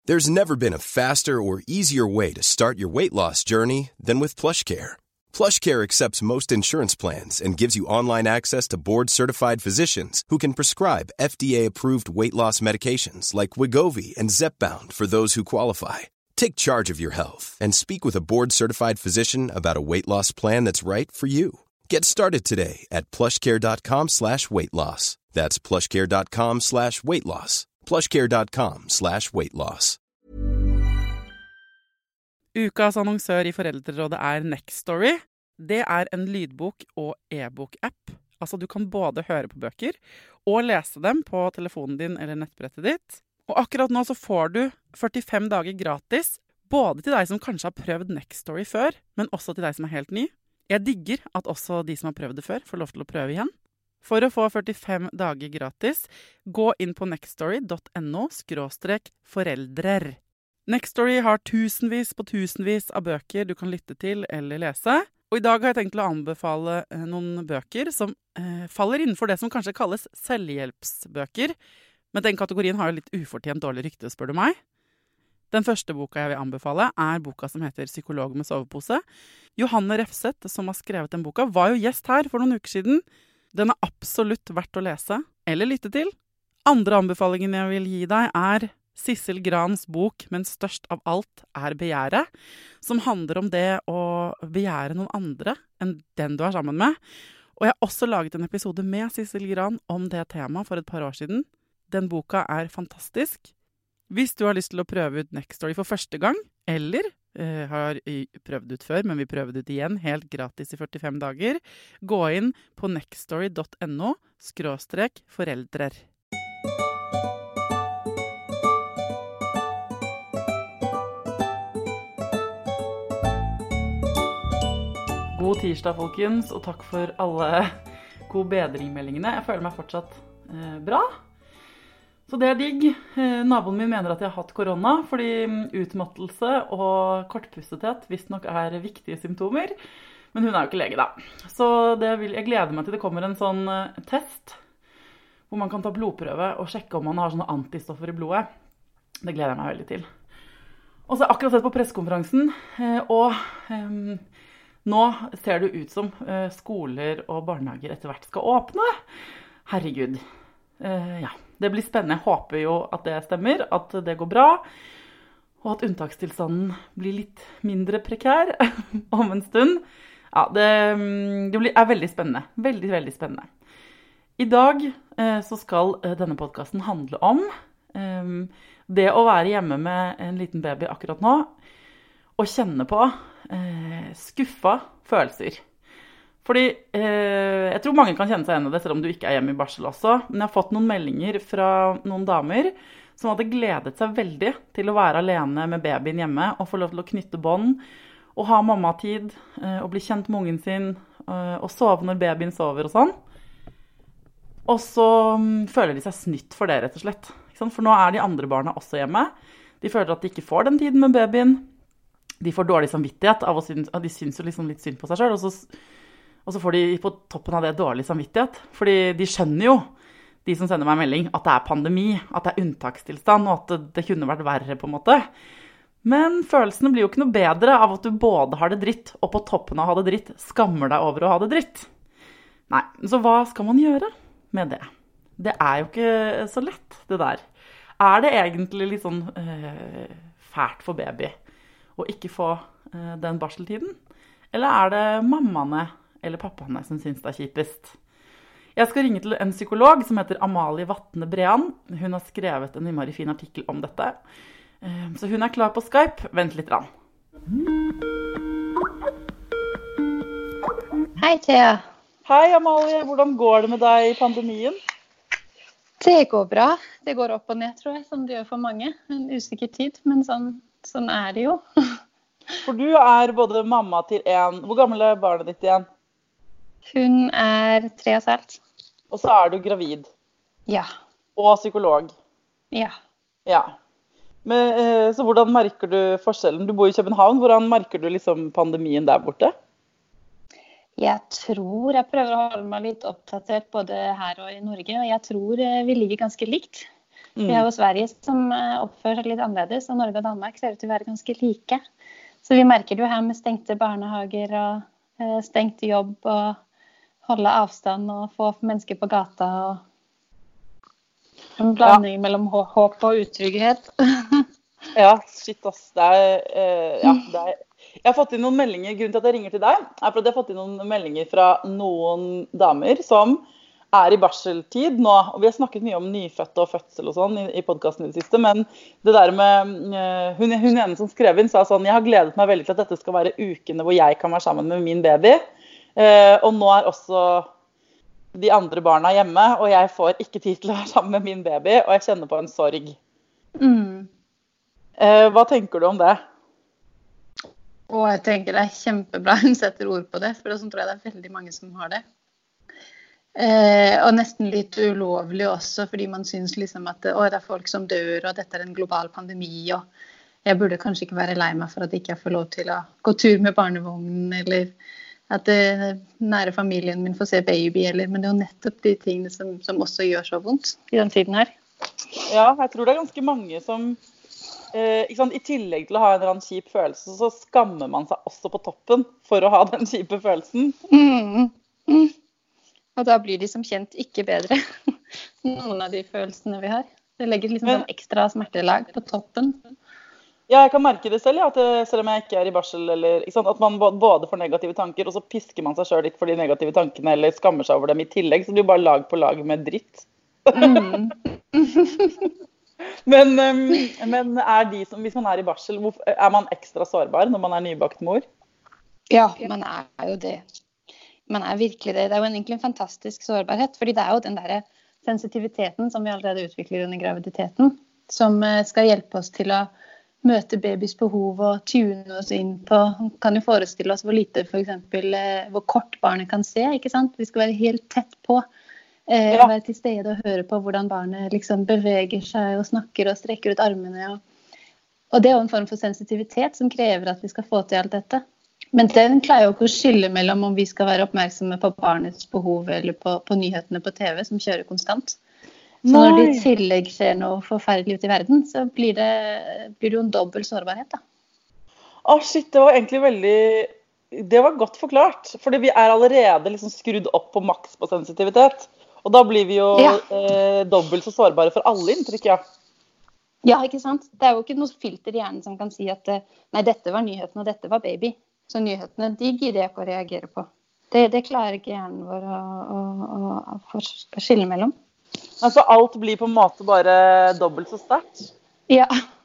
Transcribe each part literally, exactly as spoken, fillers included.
There's never been a faster or easier way to start your weight loss journey than with PlushCare. PlushCare accepts most insurance plans and gives you online access to board-certified physicians who can prescribe F D A-approved weight loss medications like Wegovy and Zepbound for those who qualify. Take charge of your health and speak with a board-certified physician about a weight loss plan that's right for you. Get started today at plushcare.com slash weight loss. That's plushcare.com slash weight loss. plushcare.com slash weight loss. Ukas annonsør i Foreldrerådet er Nextory. Det er en lydbok- og e-bok-app. Altså, du kan både høre på bøker og lese dem på telefonen din eller nettbrettet ditt. Og akkurat nå så får du førtifem dager gratis, både til deg som kanskje har prøvd Nextory før, men også til deg som er helt ny. Jeg digger at også de som har prøvd det før får lov til å prøve igjen. For å få førtifem dager gratis, gå inn på nextory.no skråstrek foreldrer. Nextory har tusenvis på tusenvis av bøker du kan lytte til eller lese. Og i dag har jeg tenkt å anbefale noen bøker som eh, faller innenfor det som kanskje kalles selvhjelpsbøker. Men den kategorien har jo litt ufortjent dårlig rykte, spør du meg. Den første boka jeg vil anbefale er boka som heter Psykolog med sovepose. Johanne Refseth, som har skrevet den boka, var jo gjest her for noen uker siden. Den er absolutt verdt å lese eller lytte til. Andre anbefalingen jeg vil gi deg er Sissel Grans bok, men størst av alt er begjæret, som handler om det å begjære noen andre enn den du er sammen med. Og jeg har også laget en episode med Sissel Gran om det temaet for et par år siden. Den boka er fantastisk. Hvis du har lyst til å prøve ut Nextory for første gang, eller eh, har prøvd ut før, men vi prøver ut igjen helt gratis i førtifem dager, gå inn på nextory.no skråstrek foreldrer. God tirsdag, folkens, og takk for alle god bedringmeldingene. Jeg føler meg fortsatt eh, bra. Så det er digg. Eh, naboen min mener at jeg har hatt korona, fordi utmattelse og kortpustethet visst nok er viktige symptomer. Men hun er jo ikke lege, da. Så det vil, jeg gleder meg til det kommer en sånn eh, test, hvor man kan ta blodprøve og sjekke om man har sånne antistoffer i blodet. Det gleder jeg meg veldig til. Og så har jeg akkurat sett på pressekonferansen, eh, og... Eh, Nå ser det ut som uh, skoler og barnehager etter hvert skal åpne. Herregud. Uh, ja, det blir spennende. Jeg håper jo at det stemmer, at det går bra, og at unntakstilstanden blir litt mindre prekær om en stund. Ja, det, det blir, er veldig spennende. Veldig, veldig spennende. I dag uh, så skal uh, denne podcasten handle om um, det å være hjemme med en liten baby akkurat nå, og kjenne på eh, skuffa følelser. Fordi eh, jeg tror mange kan kjenne seg igjen i det, selv om du ikke er hjemme i barsel også. Men jeg har fått noen meldinger fra noen damer som hadde gledet seg veldig til å være alene med babyen hjemme, og få lov til å knytte bånd, og ha mammatid, eh, og bli kjent med ungen sin, eh, og sove når babyen sover og sånn. Og så um, føler de seg snytt for det, rett og slett. Ikke sant? For nå er de andre barna også hjemme. De føler at de ikke får den tiden med babyen. De får dårlig samvittighet av å synes, de synes jo liksom litt synd på seg selv, og så, og så får de på toppen av det dårlig samvittighet. Fordi de skjønner jo, de som sender meg en melding, at det er pandemi, at det er unntakstilstand, og at det, det kunne vært verre på en måte. Men følelsene blir jo ikke noe bedre av at du både har det dritt, og på toppen av å ha det dritt, skammer deg over å ha det dritt. Nei, så hva skal man gjøre med det? Det er jo ikke så lett, det der. Er det egentlig litt sånn øh, fælt for baby og ikke få eh, den barseltiden? Eller er det mammaene eller pappaene som synes det er kjipest? Jeg skal ringe til en psykolog som heter Amalie Vatne Brean. Hun har skrevet en innmari fin artikkel om dette. Eh, så hun er klar på Skype. Vent litt. Rann. Hei, Thea. Hei, Amalie. Hvordan går det med deg i pandemien? Det går bra. Det går opp og ned, tror jeg, som det gjør for mange. En usikker tid, men sånn Sånn er det jo. For du er både mamma til en... Hvor gammel er barnet ditt igjen? Hun er tre og et halvt. Og så er du gravid? Ja. Og psykolog? Ja. Ja. Men, så hvordan merker du forskjellen? Du bor i København. Hvordan merker du liksom pandemien der borte? Jeg tror jeg prøver å holde meg litt oppdatert både her og i Norge. Og jeg tror vi ligger ganske likt. Vi har jo Sverige som eh, oppfører seg litt annerledes, og Norge og Danmark ser ut til å være ganske like. Så vi merker det jo her med stengte barnehager og eh, stengt jobb og holde avstand og få mennesker på gata og en blanding ja. mellom hå- håp og utrygghet. Ja, shit ass. Det er, eh, ja, det er Jeg har fått inn noen meldinger, grunnen til at jeg ringer til deg, er for at jeg har fått inn noen meldinger fra noen damer som er i barseltid nå, og vi har snakket mye om nyfødte og fødsel og sånn i, i podcasten i det siste, men det der med, uh, hun, hun ene som skrev inn sa sånn, jeg har gledet meg veldig til at dette skal være ukene hvor jeg kan være sammen med min baby, uh, og nå er også de andre barna hjemme, og jeg får ikke tid til å være sammen med min baby, og jeg kjenner på en sorg. Mm. Uh, hva tenker du om det? Og jeg tenker det er kjempebra hun setter ord på det, for sånn tror jeg det er veldig mange som har det. Eh, og nesten litt ulovlig også, fordi man synes liksom at å, det er folk som dør, og dette er en global pandemi, og jeg burde kanskje ikke være lei meg for at jeg ikke får lov til å gå tur med barnevognen, eller at det, nære familien min får se baby, eller, men det er jo nettopp de tingene som, som også gjør så vondt i den tiden her. Ja, jeg tror det er ganske mange som eh, ikke sant, i tillegg til å ha en eller annen kjip følelse, så skammer man seg også på toppen for å ha den kjipe følelsen. Mm. Mm. Og da blir de som kjent ikke bedre, noen av de følelsene vi har. Det legger liksom Men, sånn ekstra smertelag på toppen. Ja, jeg kan merke det selv, ja, at det, selv om jeg ikke er i barsel, eller, ikke sant, at man både får negative tanker, og så pisker man seg selv litt for de negative tankene, eller skammer seg over dem i tillegg, så det blir bare lag på lag med dritt. Mm. men, um, men er de som, hvis man er i barsel, er man ekstra sårbar når man er nybakt mor? Ja, man er jo det. Man er virkelig det. Det er jo egentlig en fantastisk sårbarhet, fordi det er jo den der sensitiviteten som vi allerede utvikler under graviditeten, som skal hjelpe oss til å møte babys behov og tune oss inn på, kan jo forestille oss hvor lite, for eksempel, hvor kort barnet kan se, ikke sant? Vi skal være helt tett på, eh, ja. være til stede og høre på hvordan barnet liksom beveger seg og snakker og strekker ut armene. Og, og det er jo en form for sensitivitet som krever at vi skal få til alt dette. Men den klarer jo ikke å skille mellom om vi skal være oppmerksomme på barnets behov eller på, på nyhetene på T V som kjører konstant. Så Nei. Når det i tillegg skjer noe forferdelig ute i verden, så blir det, blir det jo en dobbel sårbarhet da. Å shit, det var egentlig veldig, det var godt forklart. Fordi vi er allerede liksom skrudd opp på maks på sensitivitet. Og da blir vi jo ja. eh, dobbelt så sårbare for alle inntrykk, ja. Ja, ikke sant? Det er jo ikke noe filter i hjernen som kan si at nei, dette var nyheten og dette var baby. Så nyhetene, de gidder jeg ikke å reagere på. Det, det klarer ikke hjernen vår å, å, å, å skille mellom. Altså alt blir på en måte bare dobbelt så sterkt? Ja.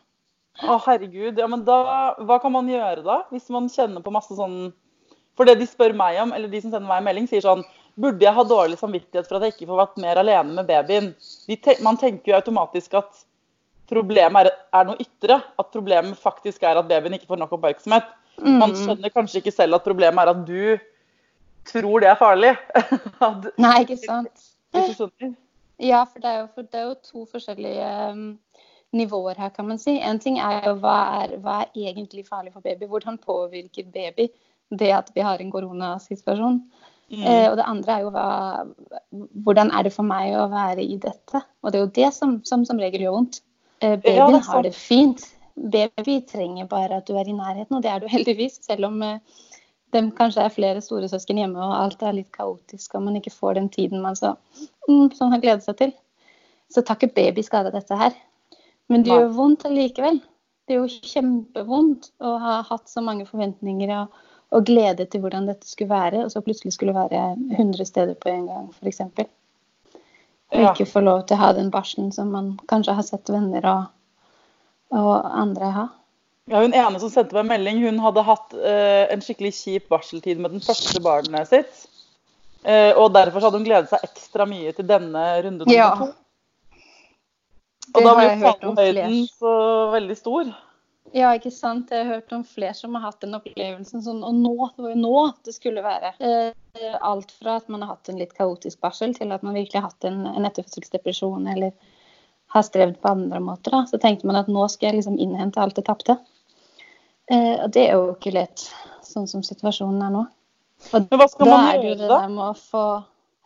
Å herregud, ja, men da, hva kan man gjøre da? Hvis man kjenner på masse sånn... For det de spør meg om, eller de som sender meg en melding, sier sånn, burde jeg ha dårlig samvittighet for at jeg ikke får vært mer alene med babyen? De te- man tenker jo automatisk at problemet er, er noe ytre, at problemet faktisk er at babyen ikke får nok oppmerksomhet. Mm. Man skjønner kanskje ikke selv at problemet er at du tror det er farlig. at, Nei, ikke sant. Ikke skjønner. Ja, for det er jo, for det er jo to forskjellige um, nivåer her, kan man si. En ting er jo hva er, hva er egentlig farlig for baby? Hvordan påvirker baby det at vi har en koronasituasjon? Mm. Eh, og det andre er jo hva, hvordan er det for meg å være i dette? Og det er jo det som som, som regel gjør vondt. Eh, babyen ja, det har det fint. Baby trenger bare at du er i nærheten, og det er du heldigvis, selv om uh, det kanskje er flere store søsken hjemme, og alt er litt kaotisk, og man ikke får den tiden man så, mm, som har gledet seg til. Så tar ikke baby skade av dette her. Men det gjør vondt allikevel. Det er jo kjempevondt å ha hatt så mange forventninger og, og glede til hvordan dette skulle være, og så plutselig skulle være hundre steder på en gang, for eksempel. Og ikke få lov til å ha den barselen som man kanskje har sett venner og og andre ha. Ja, hun ene som sendte meg en melding, hun hadde hatt uh, en skikkelig kjip barseltid med den første barnet sitt. Uh, og derfor hadde hun gledet seg ekstra mye til denne runden nummer ja. to. Og da blir fallhøyden så veldig stor. Ja, ikke sant. Jeg har hørt om flere som har hatt den opplevelsen sånn, og nå, det var jo nå det skulle være. Uh, alt fra at man har hatt en litt kaotisk barsel til at man virkelig har hatt en, en etterfødselsdepresjon eller har strevd på andre måter, da. Så tenkte man at nå skal jeg liksom innhente alt det tapte. Eh, og det er jo ikke lett, sånn som situasjonen er nå. Og Men hva skal da man er det jo gjøre det da? Der med å få,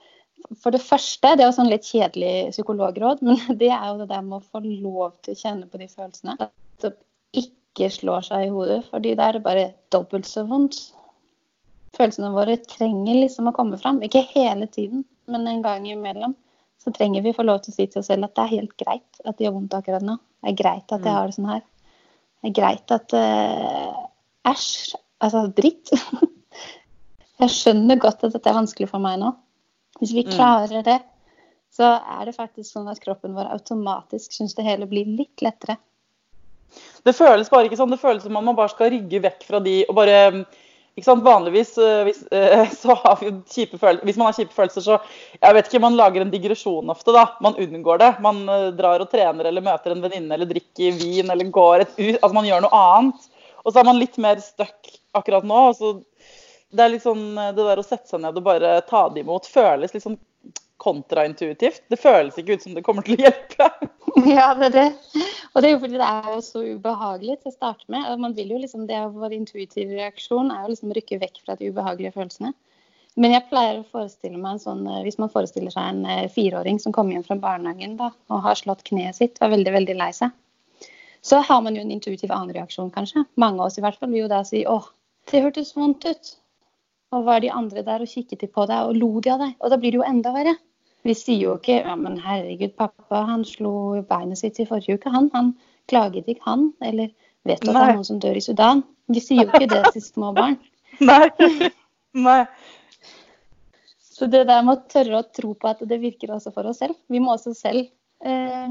for det første, det er jo sånn litt kjedelig psykologråd, men det er jo det der med å få lov til å kjenne på de følelsene. At det ikke slår seg i hodet, fordi det er bare dobbelt så vondt. Følelsene våre trenger liksom å komme fram. Ikke hele tiden, men en gang imellom. Så trenger vi få lov til å si til oss selv at det er helt greit at det gjør vondt akkurat nå. Det er greit at jeg har det sånn her. Det er greit at uh, æsj, altså dritt. Jeg skjønner godt at dette er vanskelig for meg nå. Hvis vi klarer det, så er det faktisk sånn at kroppen vår automatisk synes det hele blir litt lettere. Det føles bare ikke sånn. Det føles som om man bare skal rygge vekk fra de og bare... Ikke sant? Vanligvis hvis, så har vi kjipe følelser, hvis man har kjipe følelser, så jeg vet ikke, man lager en digresjon ofte da, man unngår det, man drar og trener eller møter en venninne eller drikker vin eller går et ut, altså man gjør noe annet, og så er man litt mer stuck akkurat nå, og så det er litt sånn, det der å sette seg ned og bare ta det imot, føles litt sånn kontraintuitivt, det føles ikke ut som det kommer til å hjelpe. Ja, det er det. Og det er jo fordi det er jo så ubehagelig til å starte med. Man vil jo liksom, det er vår intuitive reaksjon, er jo liksom å rykke vekk fra de ubehagelige følelsene. Men jeg pleier å forestille meg en sånn, hvis man forestiller seg en fireåring som kommer hjem fra barnehagen da, og har slått kneet sitt, og er veldig, veldig lei seg. Så har man jo en intuitiv annen reaksjon kanskje. Mange av oss i hvert fall vil jo da si, åh, det hørtes vondt ut. Og var de andre der og kikket de på deg og lo de av deg, og da blir det jo enda verre. Vi sier jo ikke, ja, men herregud, pappa, han slo beinet sitt i forrige uke, han, han klaget ikke han, eller vet du at det er noen som dør i Sudan? Vi sier jo ikke det til små barn. Nei, nei. Så det der med å tørre å tro på at det virker også for oss selv. Vi må også selv eh,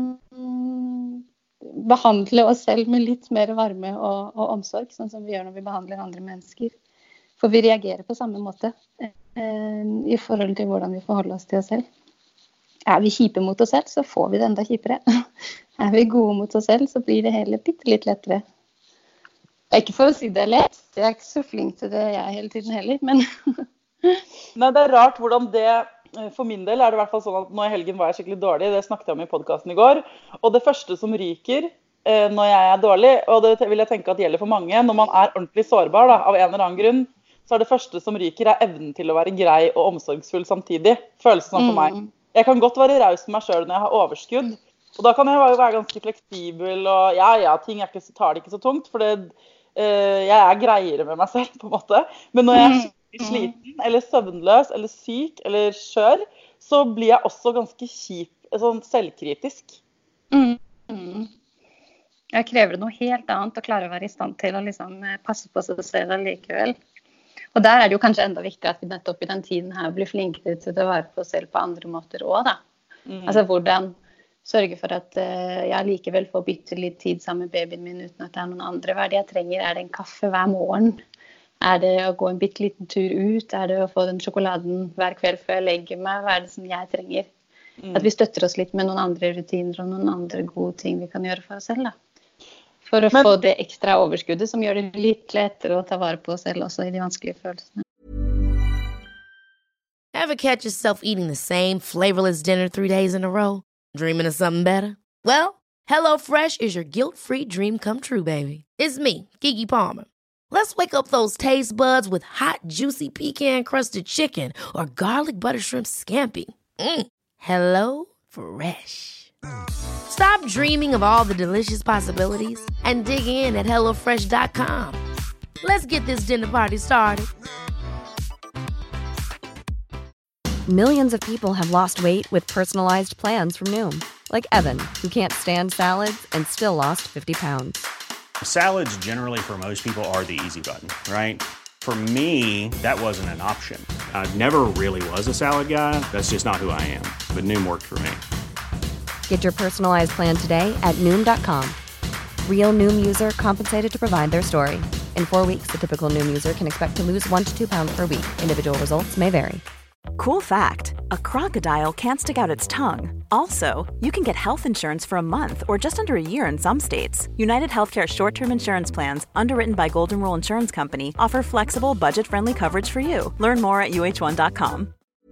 behandle oss selv med litt mer varme og, og omsorg, sånn som vi gjør når vi behandler andre mennesker. For vi reagerer på samme måte eh, i forhold til hvordan vi forholder oss til oss selv. Er vi kjipe mot oss selv, så får vi det enda kjipere. Er vi gode mot oss selv, så blir det hele bitte litt lettere. Ikke for å si det lett, jeg er ikke så flink til det jeg hele tiden heller, men... Nei, det er rart hvordan det, for min del er det i hvert fall sånn at nå i helgen var jeg skikkelig dårlig, det snakket jeg om i podcasten i går, og det første som ryker når jeg er dårlig, og det vil jeg tenke at gjelder for mange, når man er ordentlig sårbar da, av en eller annen grunn, så er det første som ryker er evnen til å være grei og omsorgsfull samtidig, føles sånn for meg. Jeg kan godt være raus med meg selv når jeg har overskudd, og da kan jeg være ganske fleksibel, og ja, ja, ting er ikke, tar det ikke så tungt, for det, uh, jeg er greiere med meg selv, på en måte. Men når jeg er skikkelig sliten, eller søvnløs, eller syk, eller skjør, så blir jeg også ganske kjip, sånn selvkritisk. Mm. Mm. Jeg krever noe helt annet, å klare å være i stand til å liksom passe på seg selv likevel. Og der er det jo kanskje enda viktig at vi nettopp i den tiden her blir flinkere til å være på oss selv på andre måter også da. Mm. Altså hvordan sørge for at uh, jeg likevel får bytte litt tid sammen med babyen min uten at det er noen andre. Hva er det jeg trenger? Er det en kaffe hver morgen? Er det å gå en bitte liten tur ut? Er det å få den sjokoladen hver kveld før jeg legger meg? Hva er det som jeg trenger? Mm. At vi støtter oss litt med noen andre rutiner og noen andre gode ting vi kan gjøre for oss selv da. For å få det ekstra overskuddet som gjør det litt lettere å ta vare på oss selv også i de vanskelige følelsene. Ever catch yourself eating the same flavorless dinner three days in a row? Dreaming of something better? Well, HelloFresh is your guilt-free dream come true, baby. It's me, Keke Palmer. Let's wake up those taste buds with hot, juicy pecan-crusted chicken or garlic butter shrimp scampi. Mm. Hello Fresh. Stop dreaming of all the delicious possibilities and dig in at hello fresh dot com. Let's get this dinner party started. Millions of people have lost weight with personalized plans from Noom. Like Evan, who can't stand salads and still lost fifty pounds. Salads generally for most people are the easy button, right? For me, that wasn't an option. I never really was a salad guy. That's just not who I am. But Noom worked for me. Get your personalized plan today at Noom dot com. Real Noom user compensated to provide their story. In four weeks, the typical Noom user can expect to lose one to two pounds per week. Individual results may vary. Cool fact, a crocodile can't stick out its tongue. Also, you can get health insurance for a month or just under a year in some states. United Healthcare short-term insurance plans, underwritten by Golden Rule Insurance Company, offer flexible, budget-friendly coverage for you. Learn more at U H one dot com.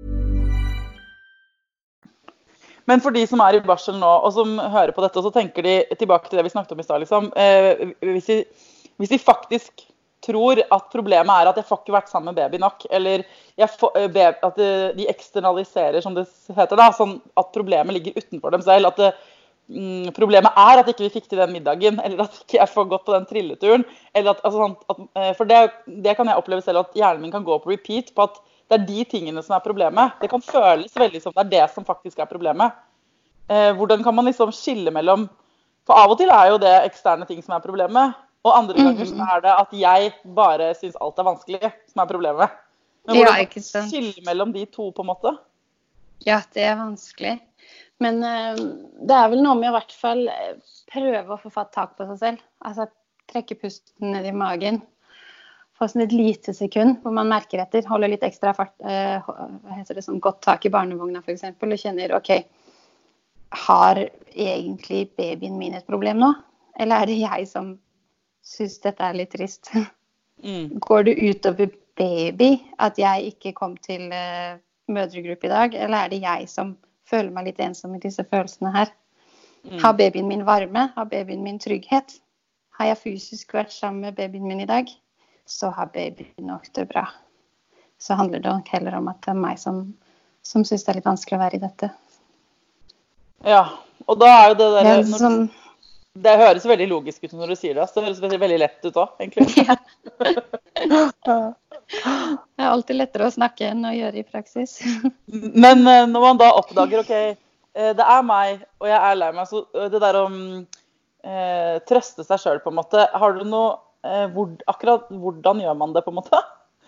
Men for de som er i barsel nå, og som hører på dette, så tenker de tilbake til det vi snakket om i stad, liksom. Eh, hvis, de, hvis de faktisk tror at problemet er at jeg får ikke vært sammen med baby nok, eller jeg får, at de eksternaliserer, som det heter da, sånn at problemet ligger utenfor dem selv, at det, mm, problemet er at ikke vi fikk til den middagen, eller at ikke jeg får gått på den trilleturen, eller at, altså, sånn, at for det, det kan jeg oppleve selv, at hjernen min kan gå på repeat på at det er de tingene som er problemet. Det kan føles veldig som det er det som faktisk er problemet. Eh, hvordan kan man liksom skille mellom, for av og til er jo det eksterne ting som er problemet, og andre ganger så er det at jeg bare synes alt er vanskelig som er problemet. Men hvordan Ja, ikke sant. skille mellom de to på en måte? Ja, det er vanskelig. Men uh, det er vel noe med å i hvert fall prøve å få fatt tak på seg selv. Altså trekke pusten ned i magen. Få sånn et lite sekund hvor man merker etter. Holde litt ekstra fart, uh, hva heter det, sånn godt tak i barnevogna for eksempel. Og kjenner, ok, har egentlig babyen min et problem nå? Eller er det jeg som synes dette er litt trist? Mm. Går det utover baby at jeg ikke kom til uh, mødregruppe i dag, eller er det jeg som føler meg litt ensom i disse følelsene her? Mm. Har babyen min varme? Har babyen min trygghet? Har jeg fysisk vært sammen med babyen min i dag? Så har babyen nok det bra. Så handler det nok heller om at det er meg som, som synes det er litt vanskelig å være i dette. Ja, og da er jo det der... Det, når, som, det høres veldig logisk ut når du sier det, så det høres veldig, veldig lett ut også, egentlig. Ja. Det er alltid lettere å snakke enn å gjøre i praksis. Men uh, når man da oppdager, ok, uh, det er meg, og jeg er lei meg, så uh, det der om uh, trøste seg selv på en måte, har du noe, uh, hvor, akkurat hvordan gjør man det på en måte?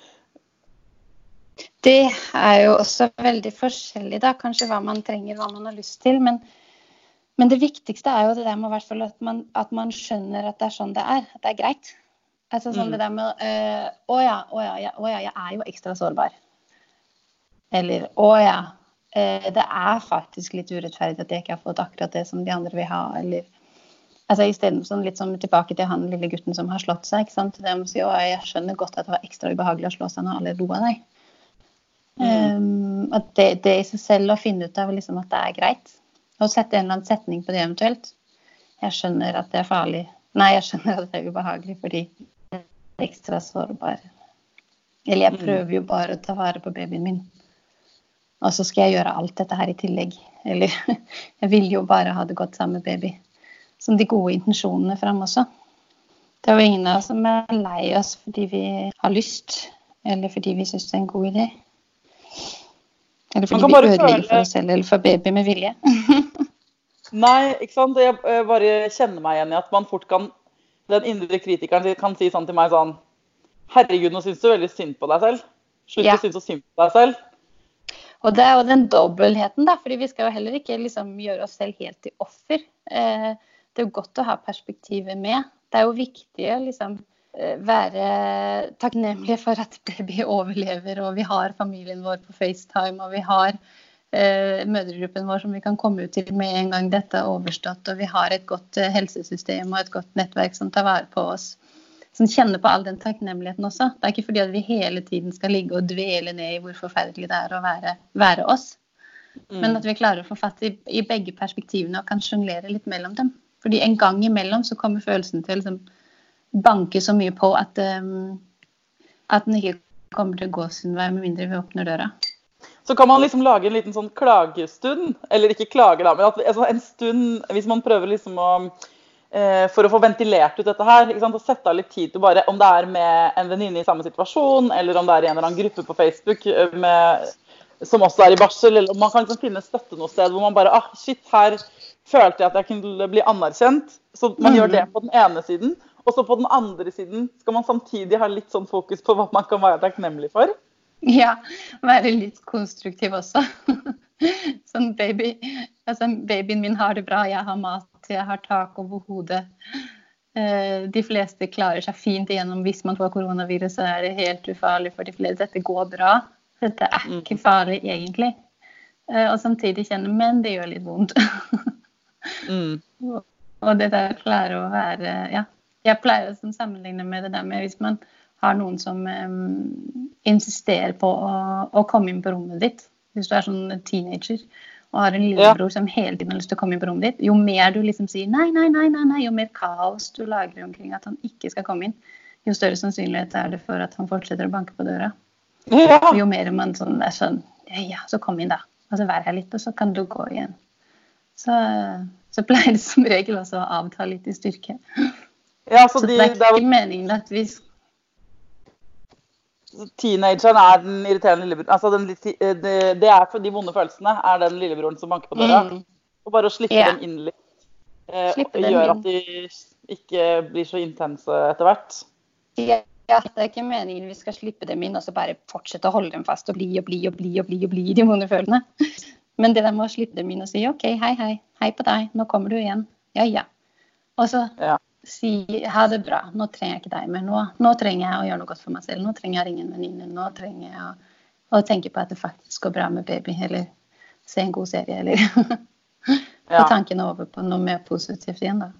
Det er jo også veldig forskjellig da, kanskje hva man trenger, hva man har lyst til, men, men det viktigste er jo det der med i hvert fall at man, at man skjønner at det er sånn det er, at det er greit. Altså sånn mm. det der med, øh, å ja, å ja, ja, å ja, jeg er jo ekstra sårbar. Eller, å ja, øh, det er faktisk litt urettferdig at jeg ikke har fått akkurat det som de andre vil ha, eller, altså i stedet sånn litt sånn tilbake til han lille gutten som har slått seg, ikke sant? Det må si, å jeg skjønner godt at det var ekstra ubehagelig å slå seg når alle lo av deg. Mm. Um, at det, det i seg selv å finne ut av liksom at det er greit og sette en eller annen setning på det eventuelt. Jeg skjønner at det er farlig, nei jeg skjønner at det er ubehagelig fordi jeg er ekstra sårbar, eller jeg prøver jo bare å ta vare på babyen min og så skal jeg gjøre alt dette her i tillegg, eller jeg vil jo bare ha det godt sammen med baby, som de gode intensjonene frem også. Det er jo ingen av oss som er lei oss fordi vi har lyst eller fordi vi synes det er en god idé. Eller fordi vi ødelegger for oss selv eller for baby med vilje. Nei, ikke sant? Jeg bare kjenner meg igjen i at man fort kan, den indre kritikeren kan si sånn til meg sånn, herregud, nå synes du veldig synd på deg selv. Slutt Ja. å synes så synd på deg selv. Og det er jo den dobbeltheten da, fordi vi skal jo heller ikke liksom gjøre oss selv helt til offer. Eh, det er jo godt å ha perspektivet med. Det er jo viktig å liksom være takknemlige for at baby overlever, og vi har familien vår på FaceTime, og vi har eh, mødregruppen vår som vi kan komme ut til med en gang dette er overstått, og vi har et godt eh, helsesystem og et godt nettverk som tar vare på oss, som kjenner på all den takknemligheten også. Det er ikke fordi at vi hele tiden skal ligge og dvele ned i hvor forferdelig det er å være, være oss, mm. men at vi klarer å få fatt i, i begge perspektivene og kan jonglere litt mellom dem. Fordi en gang imellom så kommer følelsen til liksom banke så mye på at, um, at den ikke kommer til å gå sin vei med mindre vi åpner døra. Så kan man liksom lage en liten sånn klagestund, eller ikke klage da, men at, altså en stund, hvis man prøver liksom å, eh, for å få ventilert ut dette her, ikke sant, og sette av litt tid til bare, om det er med en venninne i samme situasjon, eller om det er i en eller annen gruppe på Facebook med, som også er i barsel, eller om man kan liksom finne støtte noe sted hvor man bare, ah shit, her følte jeg at jeg kunne bli anerkjent, så man mm. gjør det på den ene siden, og så på den andre siden skal man samtidig ha litt sånn fokus på hva man kan være takknemlig for. Ja, være litt konstruktiv også. Sånn baby, altså babyen min har det bra, jeg har mat, jeg har tak over hodet. De fleste klarer seg fint igjennom. Hvis man får koronavirus, så er det helt ufarlig for de fleste. Dette går bra. Dette er ikke farlig egentlig. Og samtidig kjenner, men det gjør litt vondt. mm. Og det der klarer å være, ja. Jeg pleier å sammenligne med det der med hvis man har noen som um, insisterer på å, å komme inn på rommet ditt. Hvis du er sånn teenager og har en lillebror ja. Som hele tiden har lyst til å komme inn på rommet ditt. Jo mer du liksom sier nei, nei, nei, nei, nei, jo mer kaos du lager omkring at han ikke skal komme inn. jo større sannsynlighet er det for at han fortsetter å banke på døra. Ja. Jo mer man sånn, er sånn, ja, ja, så kom inn da, og så vær her litt, og så kan du gå igjen. Så, så pleier det som regel også å avta litt i styrke. Ja, så, så de, det er ikke det er jo... meningen at vi... Teenageren er den irriterende lillebroren. Altså, den, det, det er for de vonde følelsene, er den lillebroren som banker på døra. Mm. Og bare å slippe ja. dem inn litt, eh, og gjør at de ikke blir så intense etter hvert. Ja, ja, det er ikke meningen vi skal slippe dem inn, og så bare fortsette å holde dem fast, og bli, og bli, og bli, og bli, og bli de vonde følelsene. Men det der med å slippe dem inn og si, ok, hei, hei, hei på deg, nå kommer du igjen. Ja, ja. Og så... Ja. Si, ha det bra, nå trenger jeg ikke deg mer, nå, nå trenger jeg å gjøre noe godt for meg selv, nå trenger jeg å ringe en venninne, nå trenger jeg å, å tenke på at det faktisk går bra med baby, eller se en god serie, eller få tanken over på noe mer positivt igjen da.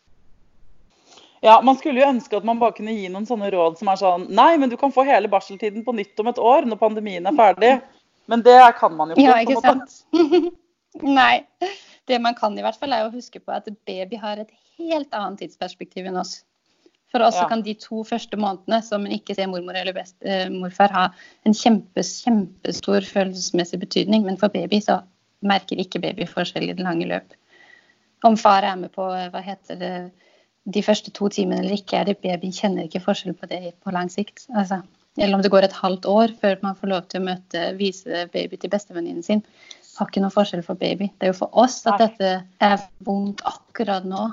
Ja, man skulle jo ønske at man bare kunne gi noen sånne råd som er sånn, nei, men du kan få hele barseltiden på nytt om et år når pandemien er ferdig, men det kan man jo ikke. Ja, ikke sant? Nei, det man kan i hvert fall er å huske på at baby har et helt annet tidsperspektiv enn oss. For oss ja. kan de to første månedene som en ikke ser mormor eller best, eh, morfar ha en kjempe, kjempestor følelsesmessig betydning, men for baby så merker ikke baby forskjell i det lange løp. Om far er med på, hva heter det, de første to timene eller ikke, er det baby kjenner ikke forskjell på det på lang sikt. Altså, eller om det går et halvt år før man får lov til å møte, vise baby til bestevenninnen sin, har ikke noe forskjell for baby. Det er jo for oss at dette er vondt akkurat nå.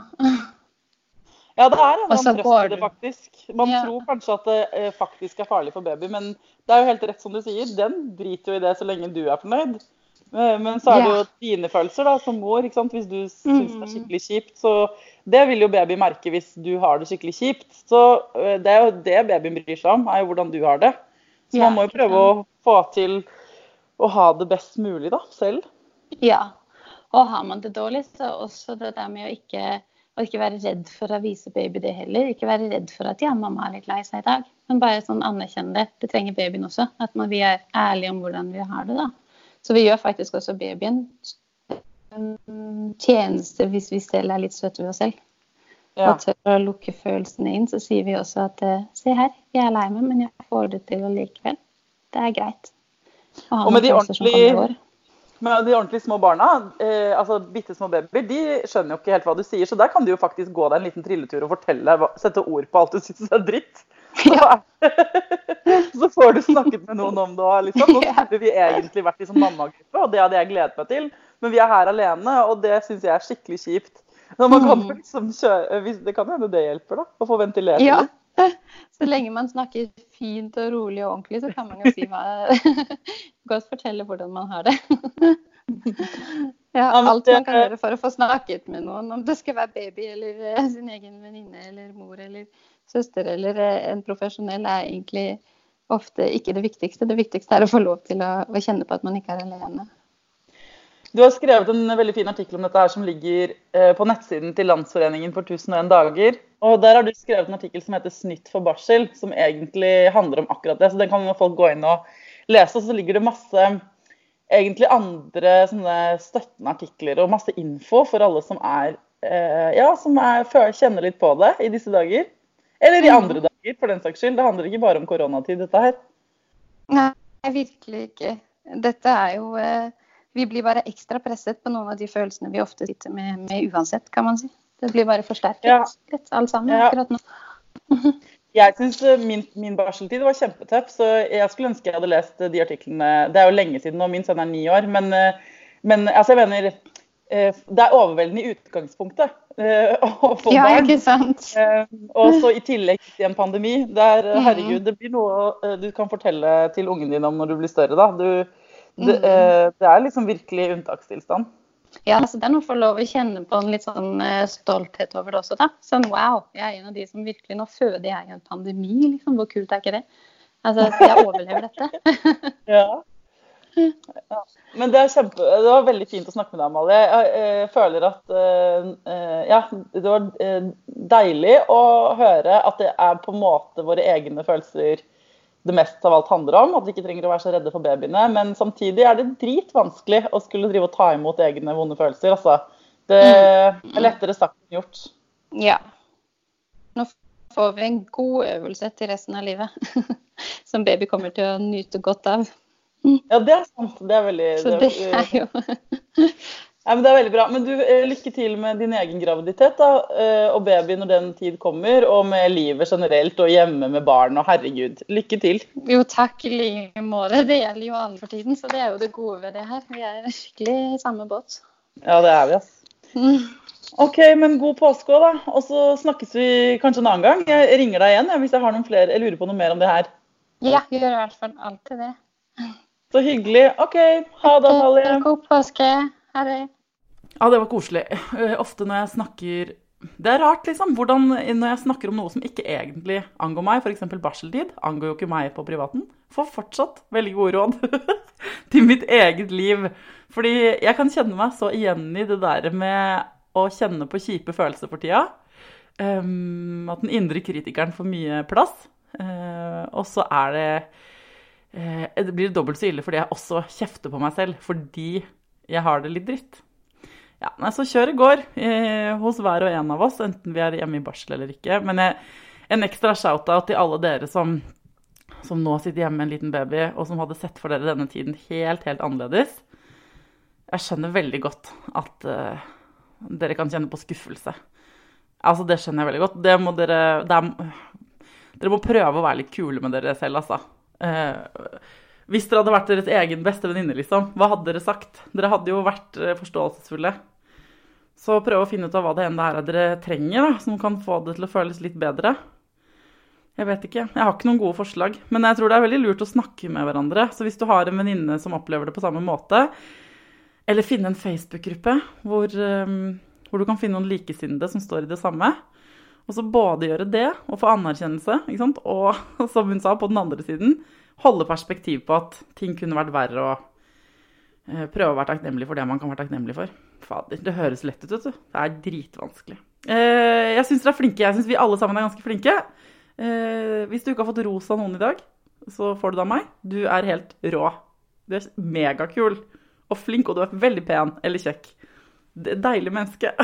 Ja, det er en sånn trøst i det faktisk. Man ja. tror kanskje at det eh, faktisk er farlig for baby, men det er jo helt rett som du sier, den driter jo i det så lenge du er fornøyd. Men så er det jo dine følelser da, som mor, ikke sant? Hvis du synes det er skikkelig kjipt, så det vil jo baby merke hvis du har det skikkelig kjipt. Så det er jo det babyen bryr seg om, er jo hvordan du har det. Så ja, man må jo prøve å få til å ha det best mulig da, selv. Ja, og har man det dårlig, så også det der med å ikke, å ikke være redd for å vise baby det heller. Ikke være redd for at ja, mamma er litt lei seg i dag, men bare sånn anerkjenne det. Det trenger babyen også, at man, vi er ærlige om hvordan vi har det da. Så vi gjør faktisk også babyen en tjeneste hvis vi selv er litt søte ved oss selv. Ja. Og til å lukke følelsene inn, så sier vi også at se her, jeg er lei meg, men jeg får det til å likevel. Det er greit. Og, og med, de ordentlig, med de ordentlig små barna, eh, altså bitte små babyer, de skjønner jo ikke helt hva du sier, så der kan du jo faktisk gå deg en liten trilletur og fortelle, sette ord på alt du synes er dritt. Ja. Så får du snakket med noen om det også, liksom. Nå skulle vi egentlig vært i sånn mammagruppe, og det hadde jeg gledet meg til, men vi er her alene, og det synes jeg er skikkelig kjipt. Så man kan liksom kjøre, det kan hende det hjelper da, å få ventilert ja. litt. Så lenge man snakker fint og rolig og ordentlig, så kan man jo si hva, godt fortelle hvordan man har det. Ja, alt man kan gjøre for å få snakket med noen, om det skal være baby eller sin egen venninne eller mor eller søster eller en profesjonell, er egentlig ofte ikke det viktigste. Det viktigste er å få lov til å, å kjenne på at man ikke er alene. Du har skrevet en veldig fin artikkel om dette her som ligger eh, på nettsiden til Landsforeningen for tusen og en dager. Og der har du skrevet en artikkel som heter Snytt for barsel, som egentlig handler om akkurat det. Så den kan folk gå inn og lese, og så ligger det masse egentlig andre sånne støttende artikler og masse info for alle som er, eh, ja, som er, kjenner litt på det i disse dager. Eller i andre dager, for den saks skyld. Det handler ikke bare om koronatid, dette her. Nei, virkelig ikke. Dette er jo... Eh... Vi blir bare ekstra presset på noen av de følelsene vi ofte sitter med, med uansett, kan man si. Det blir bare forsterket, ja. Litt, alt sammen, ja. Akkurat nå. Jeg synes min, min barseltid var kjempetøff, så jeg skulle ønske jeg hadde lest de artiklene. Det er jo lenge siden nå, min sønn er ni år, men, men altså, jeg mener, det er overveldende i utgangspunktet. Å få ja, barn. Ikke sant? Og så i tillegg til en pandemi, der, herregud, det blir noe du kan fortelle til ungen din om når du blir større da. Du Det, det er liksom virkelig unntakstilstand. Ja, altså det er noe for lov å kjenne på en litt sånn stolthet over det også da. Sånn, wow, jeg er en av de som virkelig, nå føder jeg i en pandemi, liksom, hvor kult er ikke det? Altså, jeg overlever dette. Ja. Ja. Men det er kjempe, det var veldig fint å snakke med deg, Amalie. Jeg, jeg føler at, uh, ja, det var deilig å høre at det er på en måte våre egne følelser det mest av alt handler om, at vi ikke trenger å være så redde for babyene, men samtidig er det dritvanskelig å skulle drive og ta imot egne vonde følelser, altså. Det er lettere sagt enn gjort. Ja. Nå får vi en god øvelse til resten av livet, som baby kommer til å nyte godt av. Ja, det er sant. Det er veldig... Så det er jo... Ja, men det er veldig bra. Men du, lykke til med din egen graviditet da, og baby når den tid kommer, og med livet generelt, og hjemme med barn, og herregud, lykke til. Jo, takk i like måte. Det gjelder jo alle for tiden, så det er jo det gode ved det her. Vi er skikkelig i samme båt. Ja, det er vi, ass. Mm. Ok, men god påske da, og så snakkes vi kanskje en annen gang. Jeg ringer deg igjen ja, hvis jeg har noen flere, jeg lurer på noe mer om det her. Ja, vi gjør i hvert fall alltid det. Så hyggelig. Ok, ha det, Amalie. God påske. Ha det. Ja, det var koselig. Ofte når jeg snakker... Det er rart, liksom. Hvordan når jeg snakker om noe som ikke egentlig angår meg, for eksempel barseltid, angår jo ikke meg på privaten, får fortsatt veldig gode råd til mitt eget liv. Fordi jeg kan kjenne meg så igjen i det der med å kjenne på kjipe følelser for tida. Um, at den indre kritikeren får mye plass. Uh, og så er det... Uh, det blir dobbelt så ille fordi jeg også kjefter på meg selv, fordi jeg har det litt dritt. Ja, nei, så kjøret går eh, hos hver og en av oss, enten vi er hjemme i barsel eller ikke. Men jeg, en ekstra shout-out til alle dere som, som nå sitter hjemme med en liten baby, og som hadde sett for dere denne tiden helt, helt annerledes. Jeg skjønner veldig godt at uh, dere kan kjenne på skuffelse. Altså, det skjønner jeg veldig godt. Det må dere, det er, dere må prøve å være litt kule med dere selv, altså. Uh, hvis dere hadde vært deres egen beste venninne, liksom, hva hadde dere sagt? Dere hadde jo vært forståelsesfulle. Så prøv å finne ut av hva det enda er dere trenger, da, som kan få det til å føles litt bedre. Jeg vet ikke, jeg har ikke noen gode forslag, men jeg tror det er veldig lurt å snakke med hverandre. Så hvis du har en venninne som opplever det på samme måte, eller finne en Facebook-gruppe hvor, um, hvor du kan finne noen likesinnede som står i det samme, og så både gjøre det og få anerkjennelse, ikke sant? Og som hun sa på den andre siden, holde perspektiv på at ting kunne vært verre og uh, prøve å være takknemlig for det man kan være takknemlig for. Fader, det høres lett ut, vet du. Det er dritvanskelig. Uh, jeg synes dere er flinke. Jeg synes vi alle sammen er ganske flinke. Uh, hvis du ikke har fått ros av noen i dag, så får du det av meg. Du er helt rå. Du er megakul og flink, og du er veldig pen eller kjekk. Det er deilig menneske.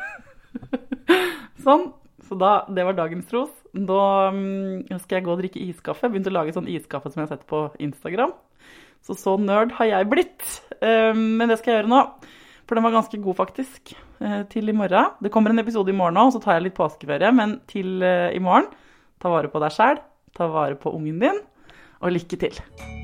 Sånn. Så da, det var dagens ros. Da um, skal jeg gå og drikke iskaffe. Jeg begynte å lage sånn iskaffe som jeg har sett på Instagram. Så så nerd har jeg blitt. Um, men det skal jeg gjøre nå. For den var ganske god faktisk. Uh, til i morgen. Det kommer en episode i morgen nå, og så tar jeg litt påskeferie. Men til uh, i morgen, ta vare på deg selv. Ta vare på ungen din. Og lykke til.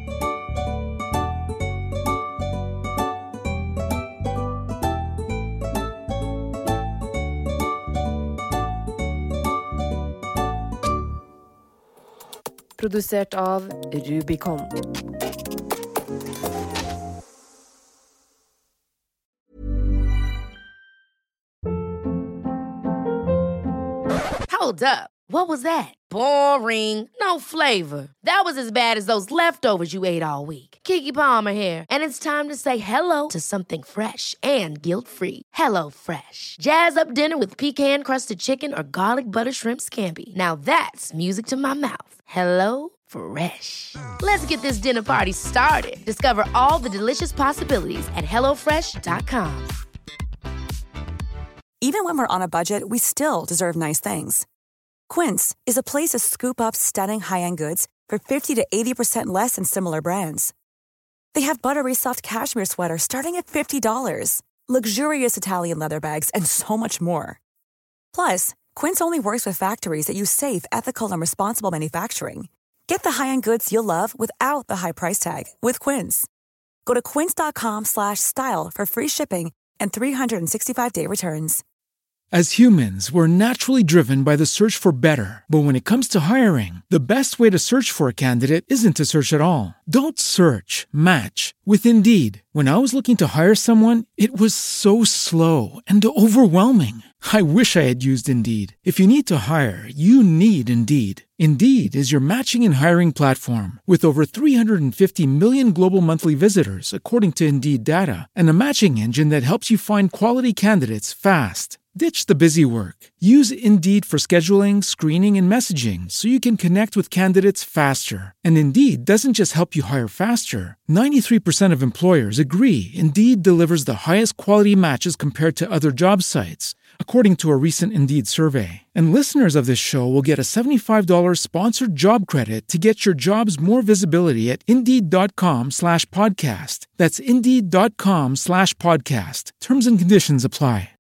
Produsert av Rubicon. Hold up. What was that? Boring. No flavor. That was as bad as those leftovers you ate all week. Keke Palmer here, and it's time to say hello to something fresh and guilt-free. Hello Fresh. Jazz up dinner with pecan-crusted chicken or garlic butter shrimp scampi. Now that's music to my mouth. Hello Fresh. Let's get this dinner party started. Discover all the delicious possibilities at hello fresh dot com. Even when we're on a budget, we still deserve nice things. Quince is a place to scoop up stunning high-end goods for fifty to eighty percent less than similar brands. They have buttery soft cashmere sweaters starting at fifty dollars, luxurious Italian leather bags, and so much more. Plus, Quince only works with factories that use safe, ethical, and responsible manufacturing. Get the high-end goods you'll love without the high price tag with Quince. Go to quince.com slash style for free shipping and three sixty-five day returns. As humans, we're naturally driven by the search for better. But when it comes to hiring, the best way to search for a candidate isn't to search at all. Don't search, match with Indeed. When I was looking to hire someone, it was so slow and overwhelming. I wish I had used Indeed. If you need to hire, you need Indeed. Indeed is your matching and hiring platform with over three hundred fifty million global monthly visitors, according to Indeed data, and a matching engine that helps you find quality candidates fast. Ditch the busy work. Use Indeed for scheduling, screening, and messaging so you can connect with candidates faster. And Indeed doesn't just help you hire faster. ninety-three percent of employers agree Indeed delivers the highest quality matches compared to other job sites. according to a recent Indeed survey. And listeners of this show will get a seventy-five dollars sponsored job credit to get your jobs more visibility at Indeed.com slash podcast. That's Indeed.com slash podcast. Terms and conditions apply.